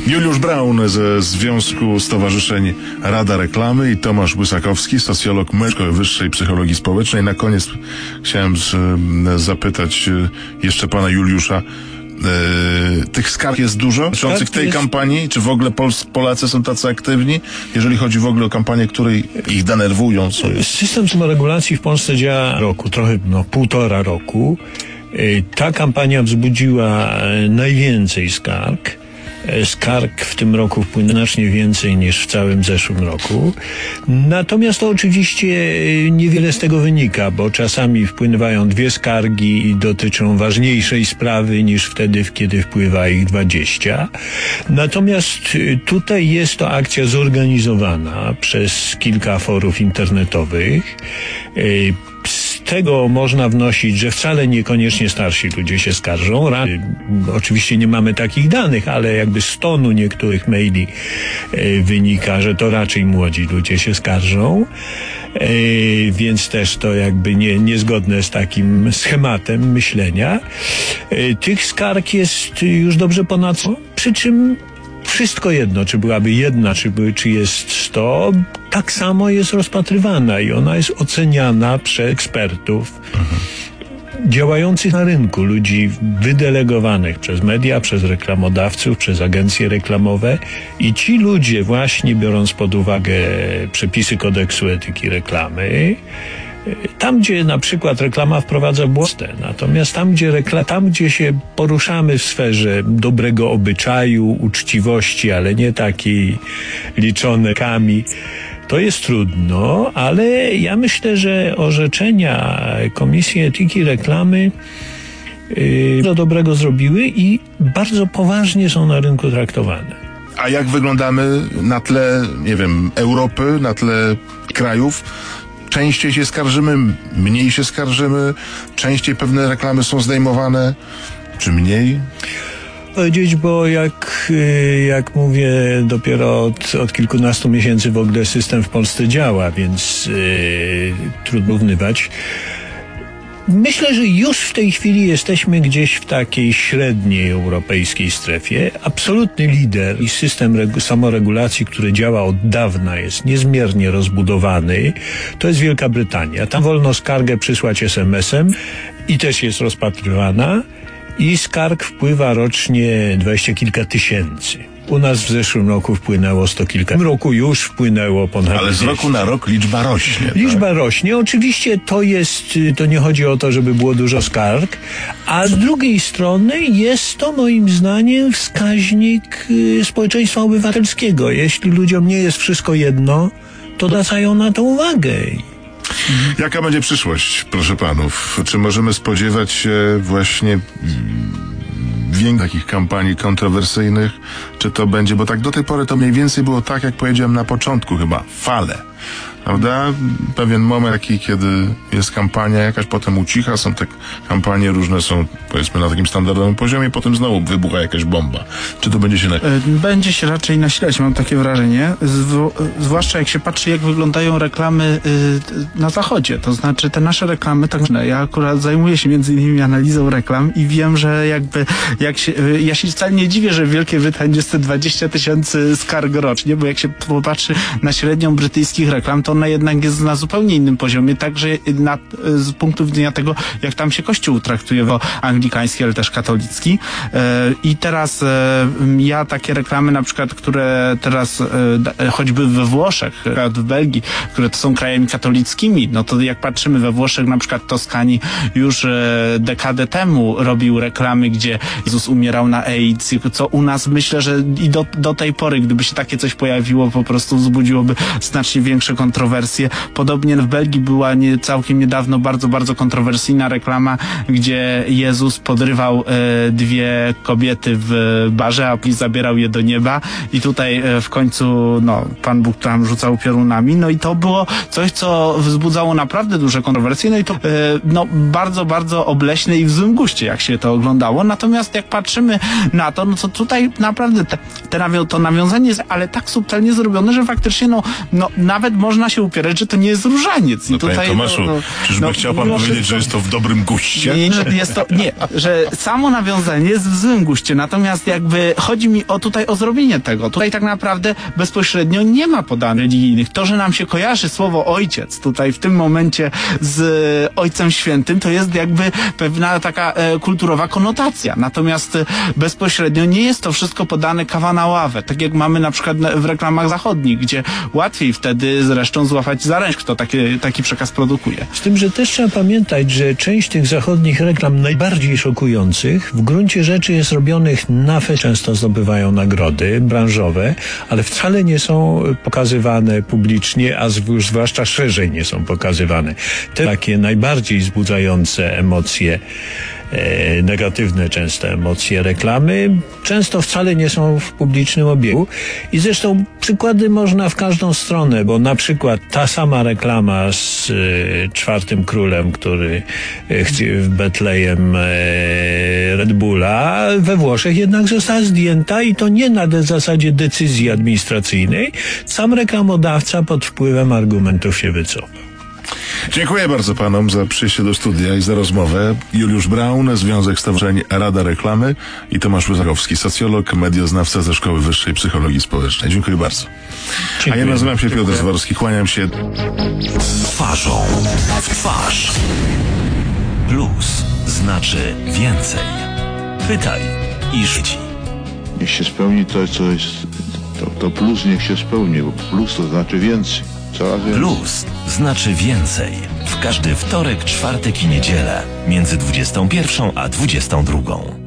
Juliusz Braun ze Związku Stowarzyszeń Rada Reklamy i Tomasz Łysakowski, socjolog Szkoły Wyższej Psychologii Społecznej. Na koniec chciałem zapytać jeszcze pana Juliusza. Tych skarg jest dużo dotyczących tej kampanii? Czy w ogóle Polacy są tacy aktywni, jeżeli chodzi w ogóle o kampanię, które ich denerwują? System samoregulacji w Polsce działa trochę, półtora roku. Ta kampania wzbudziła najwięcej skarg. Skarg w tym roku wpłynęło znacznie więcej niż w całym zeszłym roku. Natomiast to oczywiście niewiele z tego wynika, bo czasami wpływają 2 skargi i dotyczą ważniejszej sprawy niż wtedy, kiedy wpływa ich 20. Natomiast tutaj jest to akcja zorganizowana przez kilka forów internetowych. Z tego można wnosić, że wcale niekoniecznie starsi ludzie się skarżą. Oczywiście nie mamy takich danych, ale jakby z tonu niektórych maili wynika, że to raczej młodzi ludzie się skarżą. Więc też to jakby niezgodne z takim schematem myślenia. Tych skarg jest już dobrze ponad 100, przy czym wszystko jedno, czy byłaby jedna, czy jest 100, tak samo jest rozpatrywana i ona jest oceniana przez ekspertów działających na rynku, ludzi wydelegowanych przez media, przez reklamodawców, przez agencje reklamowe i ci ludzie właśnie, biorąc pod uwagę przepisy kodeksu etyki reklamy, tam, gdzie na przykład reklama wprowadza błąd, natomiast tam, gdzie się poruszamy w sferze dobrego obyczaju, uczciwości, ale nie takiej liczonej kami, to jest trudno, ale ja myślę, że orzeczenia Komisji Etyki Reklamy do dobrego zrobiły i bardzo poważnie są na rynku traktowane. A jak wyglądamy na tle, nie wiem, Europy, na tle krajów? Częściej się skarżymy, mniej się skarżymy, częściej pewne reklamy są zdejmowane, czy mniej? Powiedzieć, bo jak mówię, dopiero od kilkunastu miesięcy w ogóle system w Polsce działa, więc trudno porównywać. Myślę, że już w tej chwili jesteśmy gdzieś w takiej średniej europejskiej strefie. Absolutny lider i system samoregulacji, który działa od dawna, jest niezmiernie rozbudowany. To jest Wielka Brytania. Tam wolno skargę przysłać SMS-em i też jest rozpatrywana. I skarg wpływa rocznie 20 kilka tysięcy. U nas w zeszłym roku wpłynęło 100 kilka. W tym roku już wpłynęło ponad 200. Ale z roku na rok liczba rośnie. Liczba rośnie. Oczywiście to nie chodzi o to, żeby było dużo skarg, a z drugiej strony jest to moim zdaniem wskaźnik społeczeństwa obywatelskiego. Jeśli ludziom nie jest wszystko jedno, to zwracają na to uwagę. Jaka będzie przyszłość, proszę panów? Czy możemy spodziewać się właśnie takich kampanii kontrowersyjnych? Czy to będzie, bo tak do tej pory to mniej więcej było tak, jak powiedziałem na początku chyba, fale. Prawda? Pewien moment taki, kiedy jest kampania jakaś, potem ucicha, są te kampanie różne, są powiedzmy na takim standardowym poziomie, potem znowu wybucha jakaś bomba. Czy to będzie się Będzie się raczej nasilać, mam takie wrażenie. Zwłaszcza jak się patrzy, jak wyglądają reklamy na zachodzie. To znaczy te nasze reklamy, ja akurat zajmuję się między innymi analizą reklam i wiem, że ja się wcale nie dziwię, że w Wielkiej Brytanii jest te 20 tysięcy skarg rocznie, bo jak się popatrzy na średnią brytyjskich reklam, to ona jednak jest na zupełnie innym poziomie, także z punktu widzenia tego, jak tam się Kościół traktuje, bo anglikański, ale też katolicki. I teraz ja takie reklamy na przykład, które teraz choćby we Włoszech, w Belgii, które to są krajami katolickimi, no to jak patrzymy we Włoszech, na przykład Toskanii już dekadę temu robił reklamy, gdzie Jezus umierał na AIDS, co u nas myślę, że i do tej pory, gdyby się takie coś pojawiło, po prostu wzbudziłoby znacznie większe kontrowersje. Podobnie w Belgii była całkiem niedawno bardzo, bardzo kontrowersyjna reklama, gdzie Jezus podrywał 2 kobiety w barze, a później zabierał je do nieba i tutaj w końcu Pan Bóg tam rzucał piorunami. No i to było coś, co wzbudzało naprawdę duże kontrowersje. No i to bardzo, bardzo obleśne i w złym guście, jak się to oglądało. Natomiast jak patrzymy na to, no to tutaj naprawdę to nawiązanie jest ale tak subtelnie zrobione, że faktycznie nawet nawet można się upierać, że to nie jest różaniec. No, panie Tomaszu, czyżby chciał pan powiedzieć, że jest to w dobrym guście? Że samo nawiązanie jest w złym guście, natomiast jakby chodzi mi tutaj o zrobienie tego. Tutaj tak naprawdę bezpośrednio nie ma podanych religijnych. To, że nam się kojarzy słowo ojciec tutaj w tym momencie z Ojcem Świętym, to jest jakby pewna taka kulturowa konotacja. Natomiast bezpośrednio nie jest to wszystko podane kawa na ławę, tak jak mamy na przykład w reklamach zachodnich, gdzie łatwiej wtedy zresztą złapać za rękę, kto taki przekaz produkuje. Z tym, że też trzeba pamiętać, że część tych zachodnich reklam najbardziej szokujących w gruncie rzeczy jest robionych na często zdobywają nagrody branżowe, ale wcale nie są pokazywane publicznie, a zwłaszcza szerzej nie są pokazywane. Te takie najbardziej wzbudzające emocje, negatywne często emocje reklamy, często wcale nie są w publicznym obiegu. I zresztą przykłady można w każdą stronę, bo na przykład ta sama reklama z Czwartym Królem, który chce w Betlejem Red Bulla, we Włoszech jednak została zdjęta i to nie na zasadzie decyzji administracyjnej. Sam reklamodawca pod wpływem argumentów się wycofał. Dziękuję bardzo panom za przyjście do studia i za rozmowę. Juliusz Braun, Związek Stowarzyszeń Rada Reklamy i Tomasz Łysakowski, socjolog, medioznawca ze Szkoły Wyższej Psychologii Społecznej. Dziękuję bardzo. Dziękuję. A ja nazywam się Piotr Zwarowski, kłaniam się. Twarzą w twarz. Plus znaczy więcej. Pytaj i żyć. Niech się spełni to, co jest, to plus niech się spełni, bo plus to znaczy więcej. Coraz więcej. Plus znaczy więcej. W każdy wtorek, czwartek i niedzielę między 21 a 22.